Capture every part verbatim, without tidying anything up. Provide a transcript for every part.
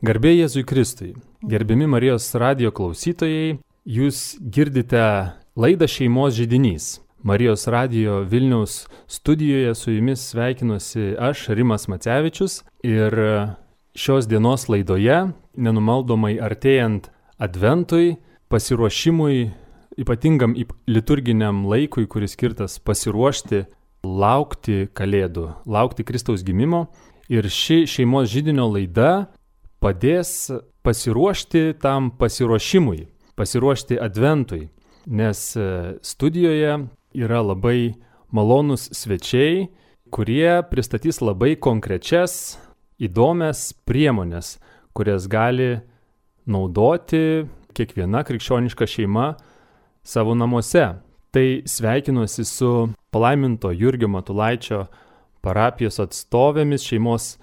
Garbė Jėzui Kristui, gerbiami Marijos radijo klausytojai, jūs girdite laidą Šeimos židinys. Marijos radijo Vilniaus studijoje su jumis sveikinuosi aš, Rimas Macevičius, ir šios dienos laidoje, nenumaldomai artėjant Adventui, pasiruošimui, ypatingam liturginiam laikui, kuris skirtas pasiruošti, laukti Kalėdų, laukti Kristaus gimimo. Ir ši Šeimos židinio laida padės pasiruošti tam pasiruošimui, pasiruošti Adventui, nes studijoje yra labai malonūs svečiai, kurie pristatys labai konkrečias, įdomias priemonės, kurias gali naudoti kiekviena krikščioniška šeima savo namuose. Tai sveikinuosi su palaiminto Jurgio Matulaičio parapijos atstovėmis, šeimos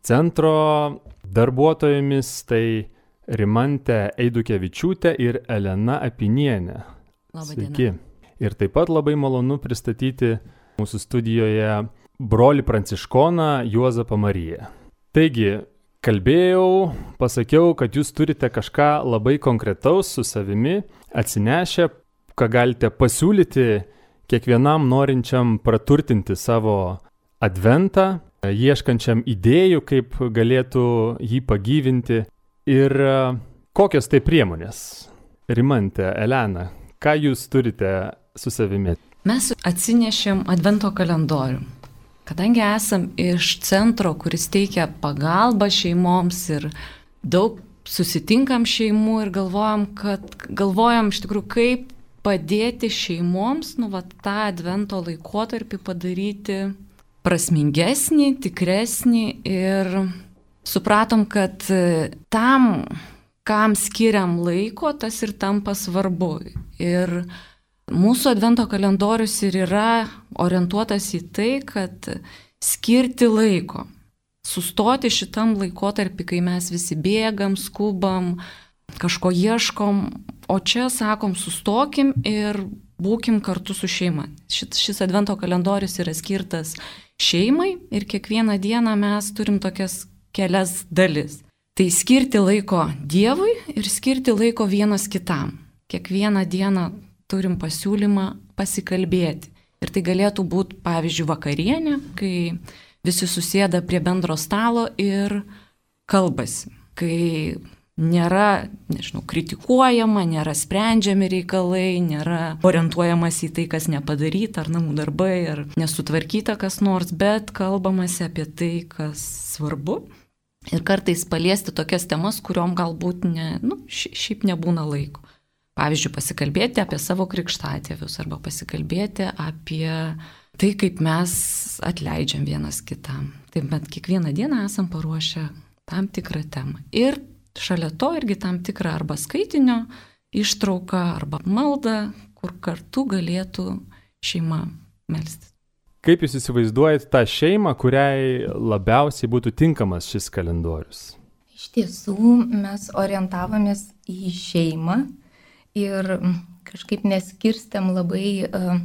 centro darbuotojomis, tai Rimantė Eidukevičiūtė ir Elena Apinienė. Sveiki. Ir taip pat labai malonu pristatyti mūsų studijoje brolį pranciškoną Juozapą Mariją. Taigi, kalbėjau, pasakiau, kad jūs turite kažką labai konkretaus su savimi atsinešę, ką galite pasiūlyti kiekvienam norinčiam praturtinti savo Adventą, ieškančiam idėjų, kaip galėtų jį pagyvinti. Ir kokios tai priemonės? Rimantė, Elena, ką jūs turite su savimi? Mes atsinešėm Advento kalendorių. Kadangi esam iš centro, kuris teikia pagalbą šeimoms ir daug susitinkam šeimų ir galvojam, kad galvojam iš tikrųjų, kaip padėti šeimoms, nu, va, tą Advento laikotarpį padaryti prasmingesnį, tikresnį ir supratom, kad tam, kam skiriam laiko, tas ir tampa svarbu. Ir mūsų Advento kalendorius ir yra orientuotas į tai, kad skirti laiko, sustoti šitam laikotarpį, kai mes visi bėgam, skubam, kažko ieškom, o čia sakom, sustokim ir būkim kartu su šeima. Šis, šis Advento kalendorius yra skirtas šeimai ir kiekvieną dieną mes turim tokias kelias dalis. Tai skirti laiko Dievui ir skirti laiko vienas kitam. Kiekvieną dieną turim pasiūlymą pasikalbėti. Ir tai galėtų būti, pavyzdžiui, vakarienė, kai visi susėda prie bendro stalo ir kalbasi. Kai nėra, nežinau, kritikuojama, nėra sprendžiami reikalai, nėra orientuojamas į tai, kas nepadaryta, ar namų darbai, ar nesutvarkyta kas nors, bet kalbamasi apie tai, kas svarbu. Ir kartais paliesti tokias temas, kuriuom galbūt ne, nu, šiaip nebūna laiko. Pavyzdžiui, pasikalbėti apie savo krikštatėvius arba pasikalbėti apie tai, kaip mes atleidžiam vienas kitam. Taip, bet kiekvieną dieną esam paruošę tam tikrą temą. Ir šalia to irgi tam tikrą arba skaitinio ištrauką, arba maldą, kur kartu galėtų šeima melstis. Kaip jūs įsivaizduojate tą šeimą, kuriai labiausiai būtų tinkamas šis kalendorius? Iš tiesų, mes orientavomės į šeimą ir kažkaip neskirstėm labai,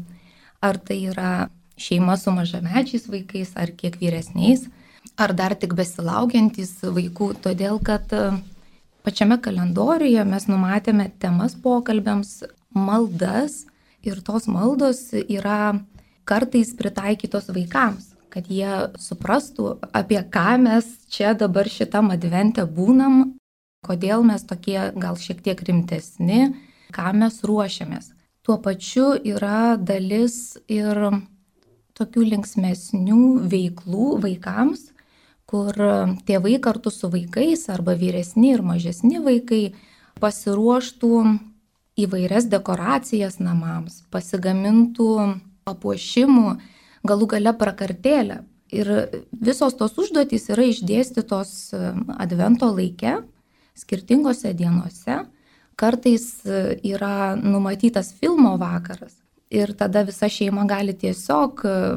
ar tai yra šeima su mažamečiais vaikais, ar kiek vyresniais, ar dar tik besilaukiantys vaikų, todėl kad pačiame kalendoriuje mes numatėme temas pokalbiams, maldas ir tos maldos yra kartais pritaikytos vaikams, kad jie suprastų, apie ką mes čia dabar šitam advente būnam, kodėl mes tokie gal šiek tiek rimtesni, ką mes ruošiamės. Tuo pačiu yra dalis ir tokių linksmesnių veiklų vaikams, kur tėvai kartu su vaikais arba vyresni ir mažesni vaikai pasiruoštų įvairias dekoracijas namams, pasigamintų papuošimų, galų gale prakartėlę. Ir visos tos užduotys yra išdėstytos Advento laike, skirtingose dienose. Kartais yra numatytas filmo vakaras ir tada visa šeima gali tiesiog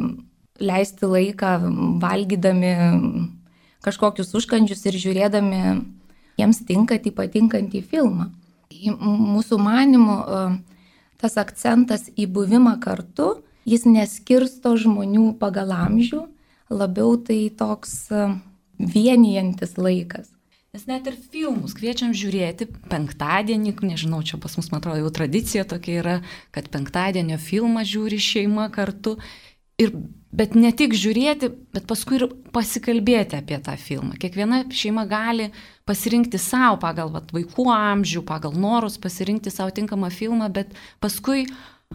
leisti laiką valgydami kažkokius užkandžius ir žiūrėdami jiems tinkantį, patinkantį filmą. Mūsų manymu, tas akcentas į buvimą kartu, jis neskirsto žmonių pagal amžių, labiau tai toks vienijantis laikas. Nes net ir filmus kviečiam žiūrėti penktadienį, nežinau, čia pas mus, man atrodo, jau tradicija tokia yra, kad penktadienio filmą žiūri šeima kartu. Ir, bet ne tik žiūrėti, bet paskui ir pasikalbėti apie tą filmą. Kiekviena šeima gali pasirinkti savo pagal vat, vaikų amžių, pagal norus, pasirinkti savo tinkamą filmą, bet paskui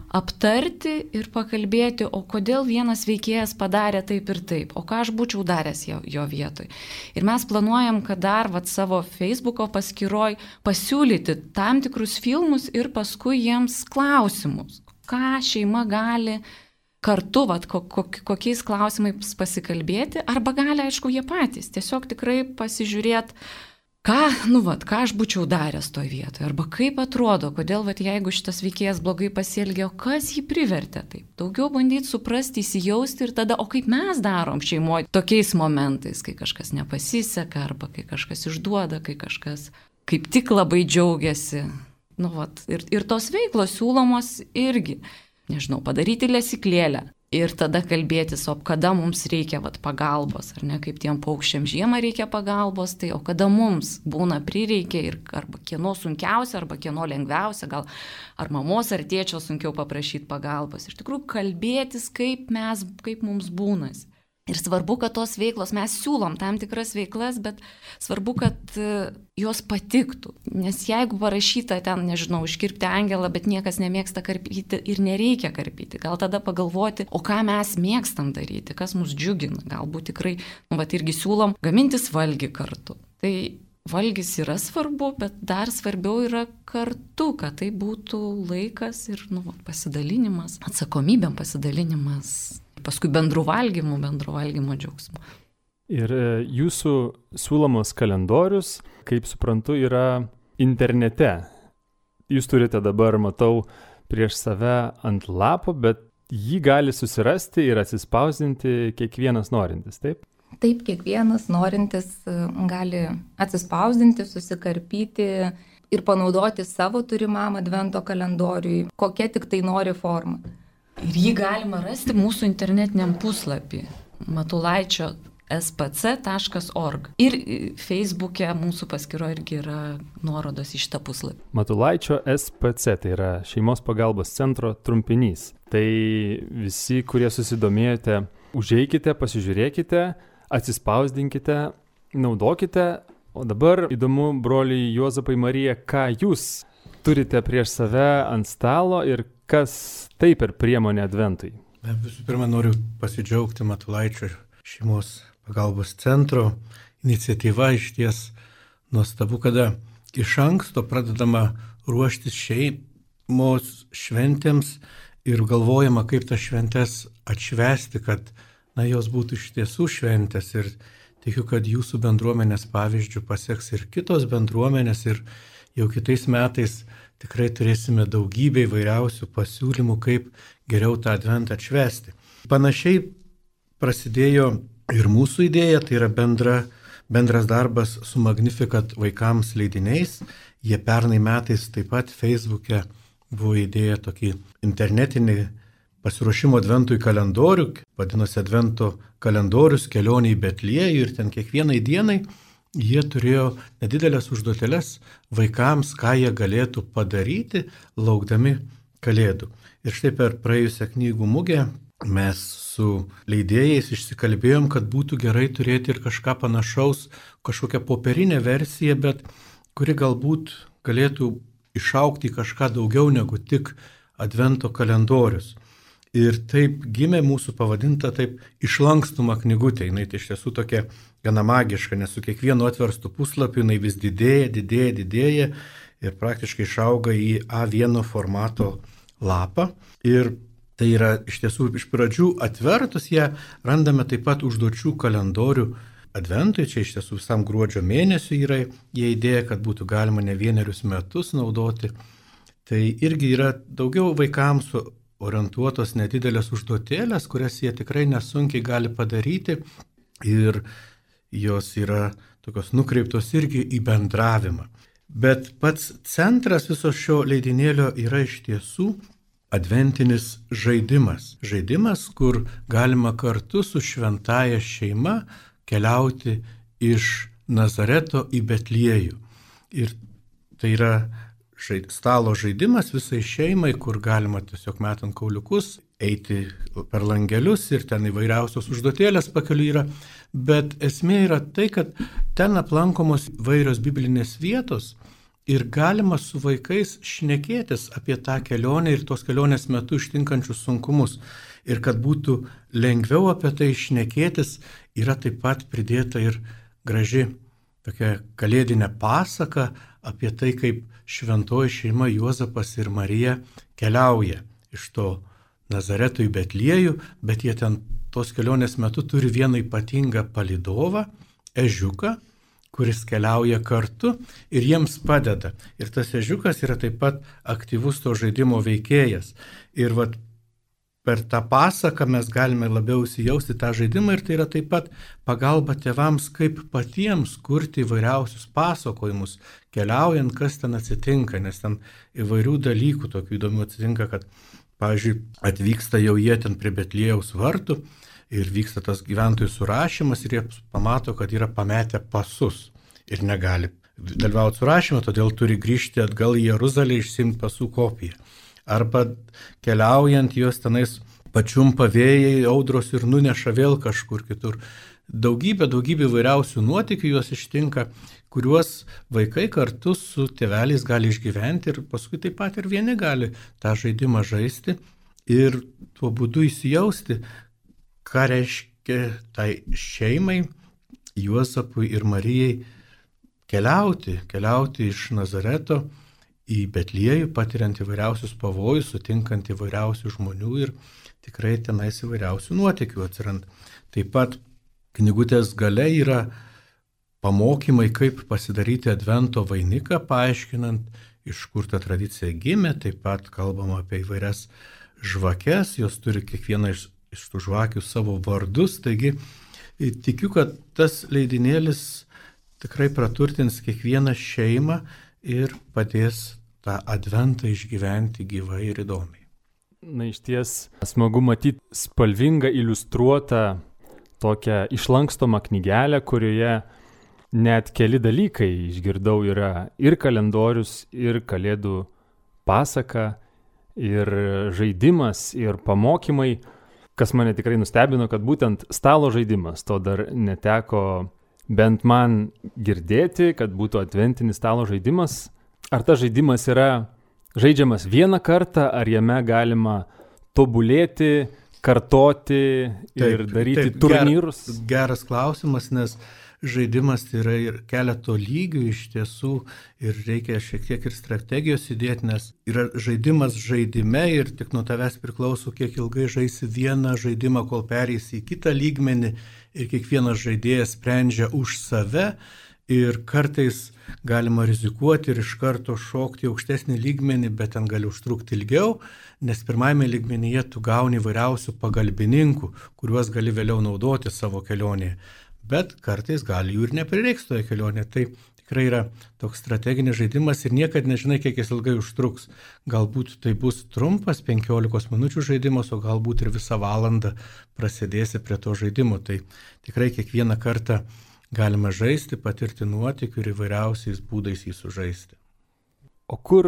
aptarti ir pakalbėti, o kodėl vienas veikėjas padarė taip ir taip, o ką aš būčiau daręs jo, jo vietoj. Ir mes planuojam, kad dar vat, savo Facebooko paskyroj pasiūlyti tam tikrus filmus ir paskui jiems klausimus, ką šeima gali kartu, vat, kokiais klausimais pasikalbėti, arba gali, aišku, jie patys tiesiog tikrai pasižiūrėti, ką, nu, vat, ką aš būčiau daręs toje vietoje, arba kaip atrodo, kodėl, vat, jeigu šitas veikėjas blogai pasielgė, o kas jį privertė taip. Daugiau bandyti suprasti, įsijausti ir tada, o kaip mes darom šeimoje tokiais momentais, kai kažkas nepasiseka, arba kai kažkas išduoda, kai kažkas kaip tik labai džiaugiasi. Nu, vat, ir, ir tos veiklos siūlomos irgi, nežinau, padaryti lesyklėlę. Ir tada kalbėtis, o kada mums reikia vat, pagalbos, ar ne, kaip tiem paukščiam žiemą reikia pagalbos, tai o kada mums būna prireikia ir arba kieno sunkiausia, arba kieno lengviausia, gal ar mamos ar tėčio sunkiau paprašyti pagalbos. Iš tikrųjų, kalbėtis, kaip mes, kaip mums būnas. Ir svarbu, kad tos veiklos, mes siūlom tam tikras veiklas, bet svarbu, kad jos patiktų. Nes jeigu parašyta ten, nežinau, iškirpti angelą, bet niekas nemėgsta karpyti ir nereikia karpyti, gal tada pagalvoti, o ką mes mėgstam daryti, kas mus džiugina. Galbūt tikrai, nu, vat irgi siūlom gamintis valgį kartu. Tai valgis yra svarbu, bet dar svarbiau yra kartu, kad tai būtų laikas ir, nu, pasidalinimas, atsakomybėm pasidalinimas. Paskui bendrų valgymų, bendrų valgymo džiaugsmų. Ir jūsų siūlomos kalendorius, kaip suprantu, yra internete. Jūs turite dabar, matau, prieš save ant lapo, bet jį gali susirasti ir atsispausdinti kiekvienas norintis, taip? Taip, kiekvienas norintis gali atsispausdinti, susikarpyti ir panaudoti savo turimam advento kalendoriui, kokia tik tai nori forma. Ir jį galima rasti mūsų internetiniam puslapį matulaičio es pe ce taškas org. Ir Facebook'e mūsų paskyroje irgi yra nuorodos į šitą puslapį. Matulaičio es pe ce, tai yra Šeimos pagalbos centro trumpinys. Tai visi, kurie susidomėjote, užeikite, pasižiūrėkite, atsispausdinkite, naudokite. O dabar įdomu, broliai Juozapai, Marija, ką jūs turite prieš save ant stalo ir kas tai per priemonė adventui? Visų pirma, noriu pasidžiaugti Matulaičio šeimos pagalbos centro iniciatyva, iš ties nuostabu, kada iš anksto pradedama ruoštis šeimos šventėms ir galvojama, kaip tas šventės atšvesti, kad na, jos būtų iš tiesų šventės. Ir tikiu, kad jūsų bendruomenės pavyzdžių paseks ir kitos bendruomenės ir jau kitais metais tikrai turėsime daugybę įvairiausių pasiūlymų, kaip geriau tą adventą atšvesti. Panašiai prasidėjo ir mūsų idėja, tai yra bendra, bendras darbas su Magnificat vaikams leidiniais. Jie pernai metais taip pat Facebook'e buvo įdėję tokį internetinį pasiruošimo adventui kalendorių, vadinosi advento kalendorius kelionė į Betliejų ir ten kiekvienai dienai jie turėjo nedidelės užduoteles vaikams, ką jie galėtų padaryti, laukdami Kalėdų. Ir štai per praėjusią knygų mugę mes su leidėjais išsikalbėjom, kad būtų gerai turėti ir kažką panašaus, kažkokią popierinę versiją, bet kuri galbūt galėtų išaugti kažką daugiau negu tik advento kalendorius. Ir taip gimė mūsų pavadinta taip išlankstuma knygutė. Jinai tai iš tiesų tokia gana magiška, nes su kiekvienu atverstu puslapiu jinai vis didėja, didėja, didėja ir praktiškai išauga į A vieno formato lapą. Ir tai yra iš tiesų iš pradžių atvertus ją randame taip pat užduočių kalendorių adventui. Čia iš tiesų visam gruodžio mėnesiui yra jie idėja, kad būtų galima ne vienerius metus naudoti. Tai irgi yra daugiau vaikams orientuotos nedidelės užduotėlės, kurias jie tikrai nesunkiai gali padaryti ir jos yra tokios nukreiptos irgi į bendravimą. Bet pats centras viso šio leidinėlio yra iš tiesų adventinis žaidimas. Žaidimas, kur galima kartu su šventąja šeima keliauti iš Nazareto į Betliejų. Ir tai yra žaid, stalo žaidimas visai šeimai, kur galima tiesiog metant kauliukus, eiti per langelius ir ten įvairiausios užduotėlės pakeliui yra. Bet esmė yra tai, kad ten aplankomos įvairios biblinės vietos ir galima su vaikais šnekėtis apie tą kelionę ir tos kelionės metu ištinkančius sunkumus. Ir kad būtų lengviau apie tai šnekėtis, yra taip pat pridėta ir graži tokia kalėdinė pasaka apie tai, kaip šventoji šeima Juozapas ir Marija keliauja iš to Nazareto į Betliejų, bet jie ten tos kelionės metu turi vieną ypatingą palydovą, ežiuką, kuris keliauja kartu ir jiems padeda. Ir tas ežiukas yra taip pat aktyvus to žaidimo veikėjas. Ir vat per tą pasaką mes galime labiau įsijausti tą žaidimą ir tai yra taip pat pagalba tėvams, kaip patiems kurti įvairiausius pasakojimus, keliaujant, kas ten atsitinka, nes ten įvairių dalykų tokių įdomių atsitinka, kad, pavyzdžiui, atvyksta jau jie ten prie Betliejaus vartų ir vyksta tas gyventojų surašymas ir jie pamato, kad yra pametę pasus ir negali dalyvauti surašymą, todėl turi grįžti atgal į Jeruzalę išsiimti pasų kopiją. Arba keliaujant juos tenais pačiumpa vėjai, audros ir nuneša vėl kažkur kitur. Daugybė, daugybė įvairiausių nuotykių juos ištinka, kuriuos vaikai kartu su tėveliais gali išgyventi ir paskui taip pat ir vieni gali tą žaidimą žaisti ir tuo būdu įsijausti, ką reiškia tai šeimai, Juozapui ir Marijai keliauti, keliauti iš Nazareto į Betliejų, patiriant įvairiausius pavojus, sutinkant įvairiausių žmonių ir tikrai tenais įvairiausių nuotykių atsiranda. Taip pat knygutės gale yra pamokymai, kaip pasidaryti advento vainiką, paaiškinant, iš kur ta tradicija gimė, taip pat kalbama apie įvairias žvakes, jos turi kiekviena iš, iš tų žvakių savo vardus, taigi tikiu, kad tas leidinėlis tikrai praturtins kiekvieną šeimą ir padės tą adventą išgyventi gyvai ir įdomiai. Na, iš ties smagu matyti spalvingą, iliustruotą tokią išlankstomą knygelę, kurioje net keli dalykai išgirdau yra ir kalendorius, ir kalėdų pasaka, ir žaidimas, ir pamokymai, kas mane tikrai nustebino, kad būtent stalo žaidimas, to dar neteko bent man girdėti, kad būtų adventinis stalo žaidimas. Ar tas žaidimas yra žaidžiamas vieną kartą, ar jame galima tobulėti, kartoti ir taip, daryti taip, turnyrus? Ger, geras klausimas, nes žaidimas yra ir keleto lygių iš tiesų ir reikia šiek tiek ir strategijos įdėti, nes yra žaidimas žaidime ir tik nuo tavęs priklauso, kiek ilgai žaisi vieną žaidimą, kol pereisi į kitą lygmenį ir kiekvienas žaidėjas sprendžia už save ir kartais galima rizikuoti ir iš karto šokti aukštesnį lygmenį, bet ten gali užtrukti ilgiau, nes pirmajame lygmenyje tu gauni įvairiausių pagalbininkų, kuriuos gali vėliau naudoti savo kelionėje. Bet kartais gali jų ir neprireiks toje kelionėje. Tai tikrai yra toks strateginis žaidimas ir niekad nežinai, kiek jis ilgai užtruks. Galbūt tai bus trumpas penkiolikos minučių žaidimas, o galbūt ir visą valandą prasidėsi prie to žaidimo. Tai tikrai kiekvieną kartą galima žaisti, patirti nuotykių ir įvairiausiais būdais jį sužaisti. O kur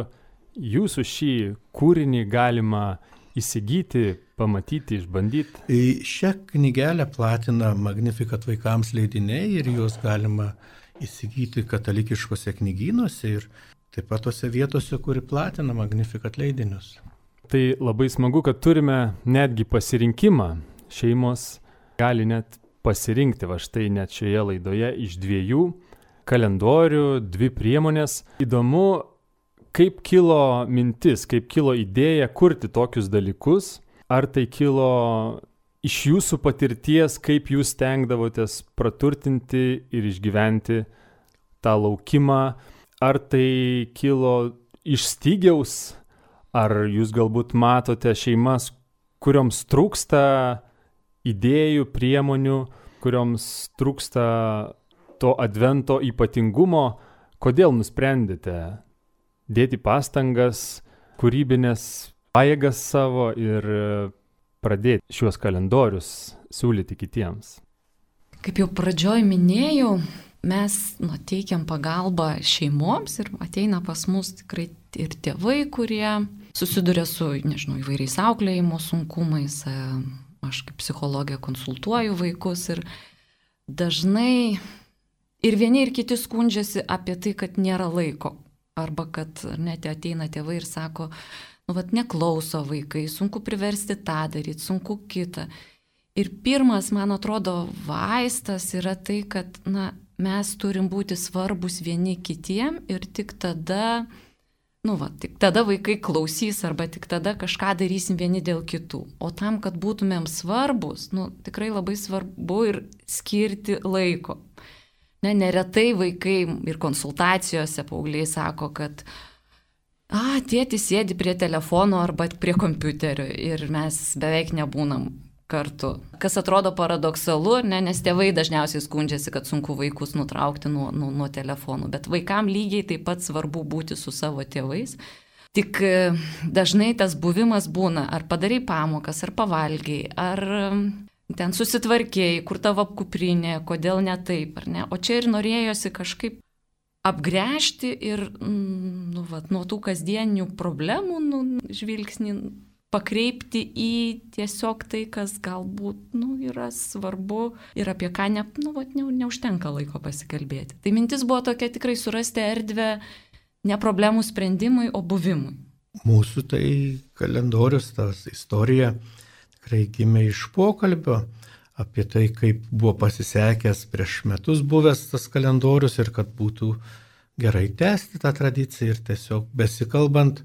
jūsų šį kūrinį galima įsigyti, pamatyti, išbandyti? Šią knygelę platina Magnificat vaikams leidiniai ir juos galima įsigyti katalikiškose knygynuose ir taip pat tose vietose, kuri platina Magnificat leidinius. Tai labai smagu, kad turime netgi pasirinkimą. Šeimos gali net pasirinkti, va štai net šioje laidoje iš dviejų kalendorių, dvi priemonės. Įdomu, kaip kilo mintis, kaip kilo idėja kurti tokius dalykus. Ar tai kilo iš jūsų patirties, kaip jūs stengdavotės praturtinti ir išgyventi tą laukimą? Ar tai kilo iš stygiaus? Ar jūs galbūt matote šeimas, kurioms trūksta idėjų, priemonių, kurioms trūksta to advento ypatingumo? Kodėl nusprendėte dėti pastangas, kūrybinės pajėgas savo ir pradėti šiuos kalendorius siūlyti kitiems? Kaip jau pradžioj minėjau, mes nu, teikiam pagalbą šeimoms ir ateina pas mus tikrai ir tėvai, kurie susiduria su, nežinau, įvairiais auklėjimo sunkumais. Aš kaip psichologė konsultuoju vaikus ir dažnai ir vieni ir kiti skundžiasi apie tai, kad nėra laiko. Arba kad net ateina tėvai ir sako, nu, vat neklauso vaikai, sunku priversti tą daryti, sunku kitą. Ir pirmas, man atrodo, vaistas yra tai, kad na, mes turim būti svarbus vieni kitiem ir tik tada, nu, va, tik tada vaikai klausys arba tik tada kažką darysim vieni dėl kitų. O tam, kad būtumėm svarbus, nu, tikrai labai svarbu ir skirti laiko. Ne, neretai vaikai ir konsultacijose paaugliai sako, kad a, tėtis sėdi prie telefono arba prie kompiuterio ir mes beveik nebūnam kartu. Kas atrodo paradoksalu, ne, nes tėvai dažniausiai skundžiasi, kad sunku vaikus nutraukti nuo, nuo, nuo telefonų, bet vaikam lygiai taip pat svarbu būti su savo tėvais. Tik dažnai tas buvimas būna, ar padarai pamokas, ar pavalgiai, ar ten susitvarkėjai, kur tavo kuprinė, kodėl ne taip, ar ne. O čia ir norėjosi kažkaip apgręžti ir nu, vat, nuo tų kasdienių problemų nu, žvilgsnį pakreipti į tiesiog tai, kas galbūt nu, yra svarbu ir apie ką ne, nu, vat, ne, neužtenka laiko pasikalbėti. Tai mintis buvo tokia tikrai surasti erdvę ne problemų sprendimui, o buvimui. Mūsų tai kalendorius, tas istorija tikrai gimė iš pokalbio apie tai, kaip buvo pasisekęs prieš metus buvęs tas kalendorius ir kad būtų gerai tęsti tą tradiciją ir tiesiog besikalbant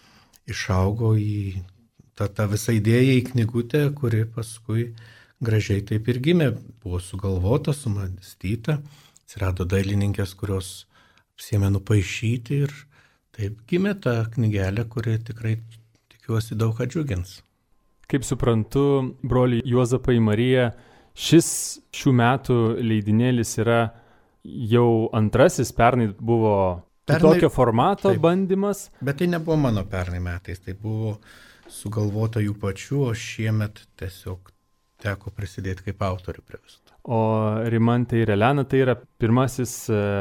išaugo į tą, tą visą idėją į knygutę, kuri paskui gražiai taip ir gimė. Buvo sugalvota, sumąstyta, atsirado dailininkės, kurios apsiėmė nupaišyti ir taip gimė ta knygelė, kuri tikrai tikiuosi daug ką džiugins. Kaip suprantu, broliai Juozapai Marija, šis šių metų leidinėlis yra jau antrasis, pernai buvo pernai, kitokio formato taip, bandymas. Bet tai nebuvo mano pernai metais, tai buvo sugalvota jų pačių, o šiemet tiesiog teko prisidėti kaip autorių prie viso. O Rimantė ir Elena, tai yra pirmasis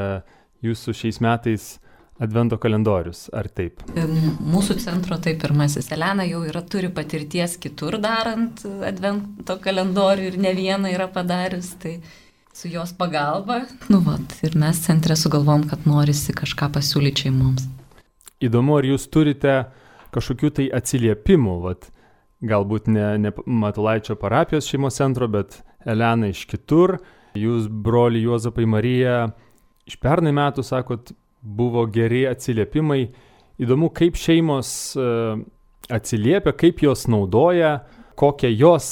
jūsų šiais metais Advento kalendorius, ar taip? Mūsų centro tai pirmasis. Elena jau yra, turi patirties kitur darant Advento kalendorių ir ne vieną yra padarius, tai su jos pagalba. Nu, vat, ir mes centre sugalvom, kad norisi kažką pasiūlyti šeimoms. Įdomu, ar jūs turite kažkokių tai atsiliepimų, vat, galbūt ne, ne Matulaičio parapijos šeimos centro, bet Elena iš kitur. Jūs, broli Juozapai Marija, iš pernai metų sakot, buvo geri atsiliepimai. Įdomu, kaip šeimos atsiliepia, kaip jos naudoja, kokią jos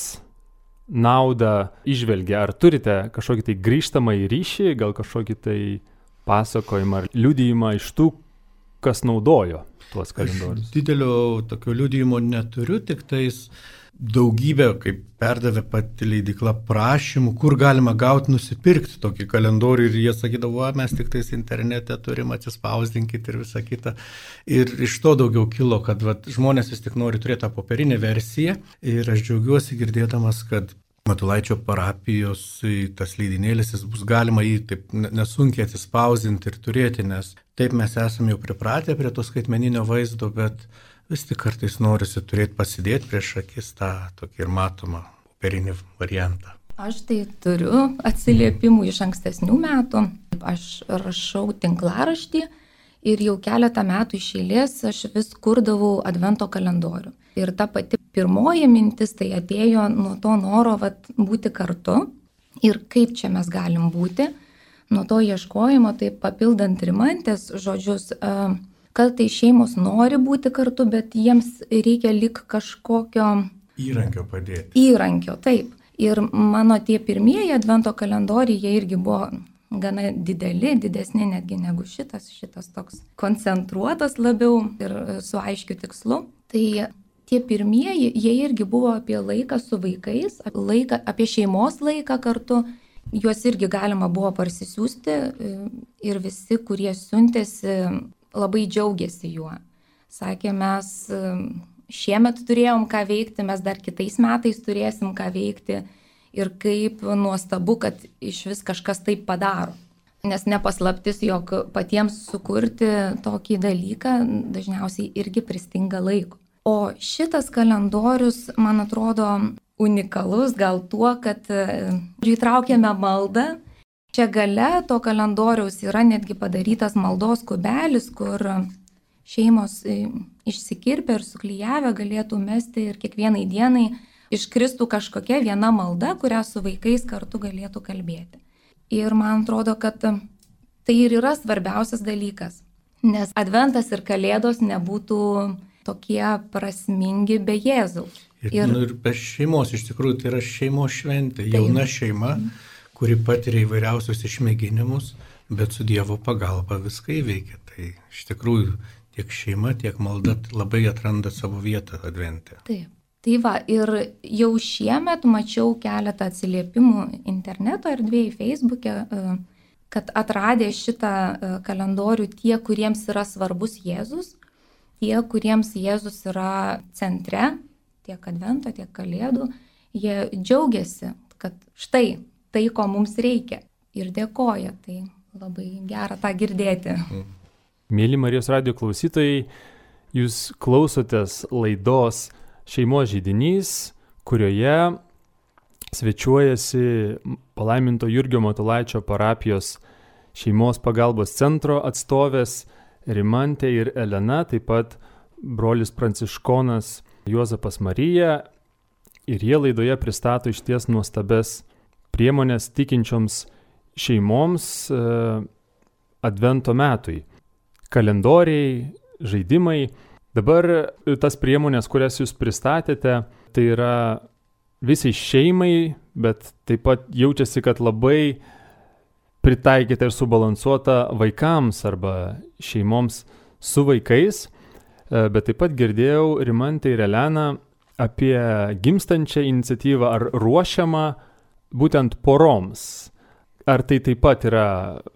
naudą išvelgia. Ar turite kažkokį tai grįžtamą į ryšį, gal kažkokį tai pasakojimą ar liudijimą iš tų, kas naudojo tuos kalendorius? Aš didelio tokio liudijimo neturiu, tik tais daugybę, kaip perdavė pati leidykla, prašymų, kur galima gauti, nusipirkti tokį kalendorių ir jie sakydavo, mes tik tais internete turim, atsispausdinkit ir visą kitą. Ir iš to daugiau kilo, kad vat, žmonės vis tik nori turėti tą popierinę versiją ir aš džiaugiuosi girdėdamas, kad Matulaičio parapijos tas leidinėlis, jis bus galima jį taip nesunkiai atsispausdinti ir turėti, nes taip mes esame jau pripratę prie to skaitmeninio vaizdo, bet vis tik kartais norisi turėti pasidėti prieš akis tą tokį ir matomą popierinį variantą. Aš tai turiu atsiliepimų iš ankstesnių metų. Aš rašau tinklaraštį ir jau keletą metų iš eilės aš vis kurdavau Advento kalendorių. Ir ta pati pirmoji mintis tai atėjo nuo to noro vat, būti kartu ir kaip čia mes galim būti. Nuo to ieškojimo, tai papildant Rimantės žodžius, kartais šeimos nori būti kartu, bet jiems reikia lik kažkokio įrankio padėti. Įrankio, taip. Ir mano tie pirmieji Advento kalendoriai, jie irgi buvo gana dideli, didesni netgi negu šitas, šitas toks koncentruotas labiau ir su aiškiu tikslu. Tai tie pirmieji, jie irgi buvo apie laiką su vaikais, laiką, apie šeimos laiką kartu. Juos irgi galima buvo parsisiųsti ir visi, kurie siuntėsi, labai džiaugiasi juo. Sakė, mes šiemet turėjom ką veikti, mes dar kitais metais turėsim ką veikti ir kaip nuostabu, kad iš vis kažkas taip padaro. Nes nepaslaptis, jog patiems sukurti tokį dalyką dažniausiai irgi pristinga laiko. O šitas kalendorius, man atrodo, unikalus gal tuo, kad įtraukėme maldą. Čia gale to kalendoriaus yra netgi padarytas maldos kubelis, kur šeimos išsikirpę ir suklyjavę galėtų mesti ir kiekvienai dienai iškristų kažkokia viena malda, kurią su vaikais kartu galėtų kalbėti. Ir man atrodo, kad tai ir yra svarbiausias dalykas, nes adventas ir kalėdos nebūtų tokie prasmingi be Jėzaus. Ir, ir, nu, ir be šeimos, iš tikrųjų, tai yra šeimos šventė, jauna šeima, kuri patiria įvairiausius išmėginimus, bet su Dievo pagalba viską įveikia. Tai iš tikrųjų tiek šeima, tiek malda labai atranda savo vietą advente. Taip. Tai va, ir jau šiemet mačiau keletą atsiliepimų interneto erdvėje, Facebook'e, kad atradė šitą kalendorių tie, kuriems yra svarbus Jėzus, tie, kuriems Jėzus yra centre, tiek advento, tiek kalėdų, jie džiaugiasi, kad štai tai, ko mums reikia, ir dėkoja. Tai labai gera tą girdėti. Mėly Marijos radijo klausytojai, jūs klausotės laidos Šeimos židinys, kurioje svečiuojasi palaiminto Jurgio Matulaičio parapijos šeimos pagalbos centro atstovės Rimantė ir Elena, taip pat brolis pranciškonas Juozapas Marija, ir jie laidoje pristato išties nuostabes priemonės tikinčioms šeimoms e, advento metui. Kalendoriai, žaidimai. Dabar tas priemonės, kurias jūs pristatėte, tai yra visai šeimai, bet taip pat jaučiasi, kad labai pritaikyta ir subalansuota vaikams arba šeimoms su vaikais. Bet taip pat girdėjau Rimantę ir Eleną apie gimstančią iniciatyvą ar ruošiamą būtent poroms. Ar tai taip pat yra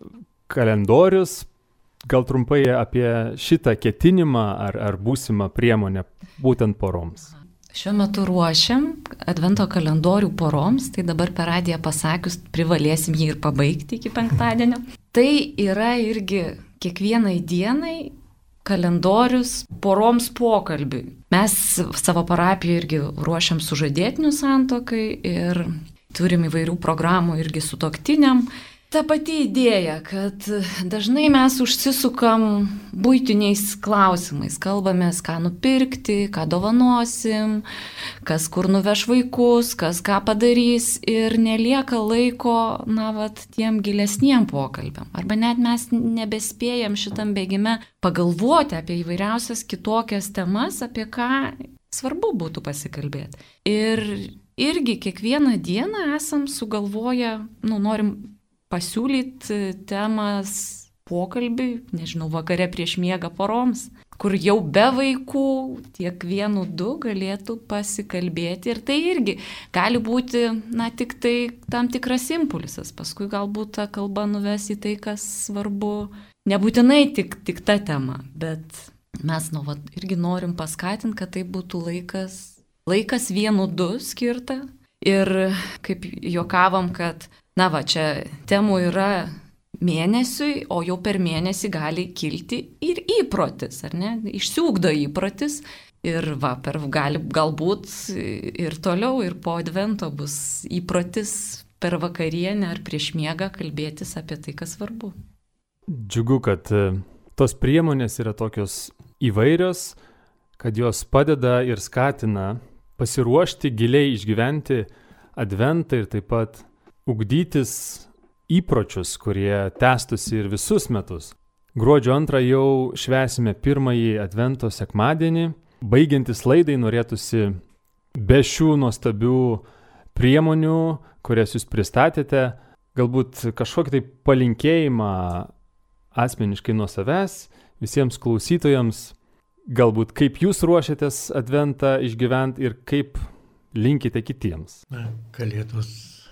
kalendorius? Gal trumpai apie šitą ketinimą ar, ar būsimą priemonę būtent poroms. Šiuo metu ruošiam advento kalendorių poroms, tai dabar per radiją pasakius privalėsim jį ir pabaigti iki penktadienio. Tai yra irgi kiekvienai dienai kalendorius poroms pokalbiui. Mes savo parapijoje irgi ruošiam sužadėtinių santuokai ir turim įvairių programų irgi sutuoktiniam. Ta pati idėja, kad dažnai mes užsisukam buitiniais klausimais, kalbamės, ką nupirkti, ką dovanosim, kas kur nuveš vaikus, kas ką padarys ir nelieka laiko, na, vat, tiem gilesniem pokalbiam. Arba net mes nebespėjam šitam bėgime pagalvoti apie įvairiausias kitokias temas, apie ką svarbu būtų pasikalbėti. Ir irgi kiekvieną dieną esam sugalvoję, nu, norim pasiūlyti temas pokalbiui, nežinau, vakare prieš miegą poroms, kur jau be vaikų tiek vienu du galėtų pasikalbėti. Ir tai irgi gali būti, na, tik tai tam tikras impulsas. Paskui galbūt ta kalba nuves į tai, kas svarbu. Nebūtinai tik, tik ta tema, bet mes, nu, va, irgi norim paskatinti, kad tai būtų laikas, laikas vienu du skirta. Ir kaip juokavom, kad na va, čia temų yra mėnesiui, o jau per mėnesį gali kilti ir įprotis, ar ne? Išsiugdo įprotis ir va, per, gali, galbūt ir toliau, ir po advento bus įprotis per vakarienę ar prieš miegą kalbėtis apie tai, kas svarbu. Džiugu, kad tos priemonės yra tokios įvairios, kad jos padeda ir skatina pasiruošti, giliai išgyventi adventą ir taip pat ugdytis įpročius, kurie tęstusi ir visus metus. Gruodžio antrą jau švęsime pirmąjį advento sekmadienį. Baigiantis laidai norėtųsi be šių nuostabių priemonių, kurias jūs pristatėte, galbūt kažkokį tai palinkėjimą asmeniškai nuo savęs, visiems klausytojams, galbūt kaip jūs ruošiatės adventą išgyventi ir kaip linkite kitiems. Na, Kalėdos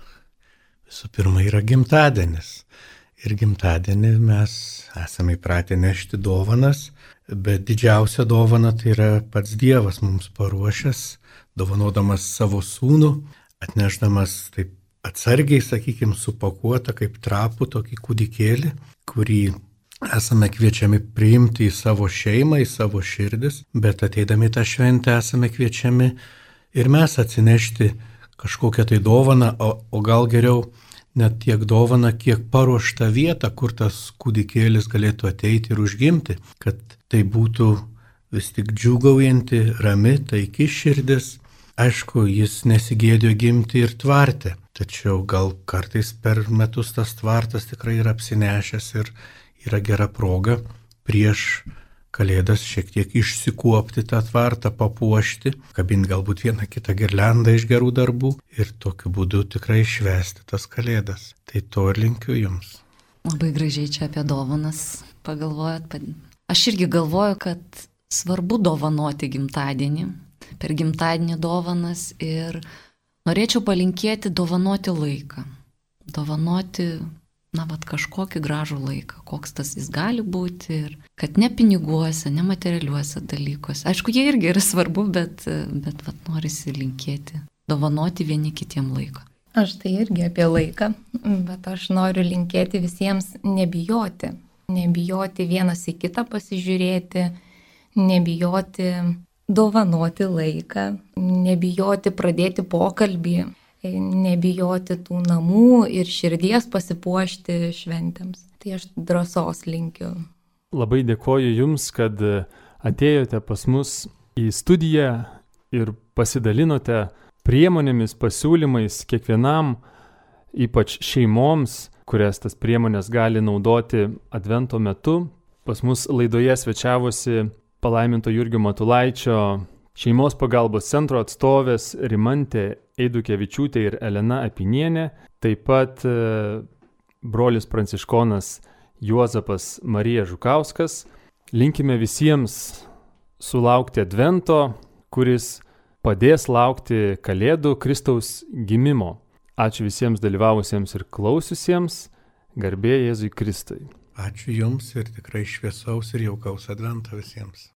visų pirma yra gimtadienis. Ir gimtadienį mes esame įpratę nešti dovanas, bet didžiausia dovana tai yra pats Dievas mums paruošęs, dovanodamas savo sūnų, atnešdamas taip atsargiai, sakykime, supakuotą kaip trapų tokį kūdikėlį, kurį esame kviečiami priimti į savo šeimą, į savo širdis, bet ateidami tą šventę esame kviečiami ir mes atsinešti kažkokią tai dovaną, o, o gal geriau net tiek dovana, kiek paruošta vieta, kur tas kūdikėlis galėtų ateiti ir užgimti, kad tai būtų vis tik džiūgaujanti, rami, taiki širdis. Aišku, jis nesigėdėjo gimti ir tvarte, tačiau gal kartais per metus tas tvartas tikrai yra apsinešęs ir yra gera proga prieš Kalėdas šiek tiek išsikuopti tą tvartą, papuošti, kabinti galbūt vieną kitą girliandą iš gerų darbų ir tokiu būdu tikrai švęsti tas Kalėdas. Tai to ir linkiu jums. Labai gražiai čia apie dovanas pagalvojot. Aš irgi galvoju, kad svarbu dovanoti gimtadienį, per gimtadienį dovanas ir norėčiau palinkėti dovanoti laiką. Dovanoti na, vat kažkokį gražų laiką, koks tas jis gali būti ir kad ne piniguose, ne materialiuose dalykuose. Aišku, jie irgi yra svarbu, bet, bet vat norisi linkėti, dovanoti vieni kitiem laiko. Aš tai irgi apie laiką, bet aš noriu linkėti visiems nebijoti. Nebijoti vienas į kitą pasižiūrėti, nebijoti dovanoti laiką, nebijoti pradėti pokalbį. Nebijoti tų namų ir širdies pasipuošti šventėms. Tai aš drąsos linkiu. Labai dėkoju Jums, kad atėjote pas mus į studiją ir pasidalinote priemonėmis, pasiūlymais kiekvienam, ypač šeimoms, kurias tas priemonės gali naudoti Advento metu. Pas mus laidoje svečiavosi palaiminto Jurgio Matulaičio Šeimos pagalbos centro atstovės Rimantė Eidukevičiūtė ir Elena Apinienė, taip pat e, brolis pranciškonas Juozapas Marija Žukauskas. Linkime visiems sulaukti Advento, kuris padės laukti Kalėdų Kristaus gimimo. Ačiū visiems dalyvavusiems ir klausiusiems. Garbė Jėzui Kristui. Ačiū Jums ir tikrai šviesaus ir jaukaus Advento visiems.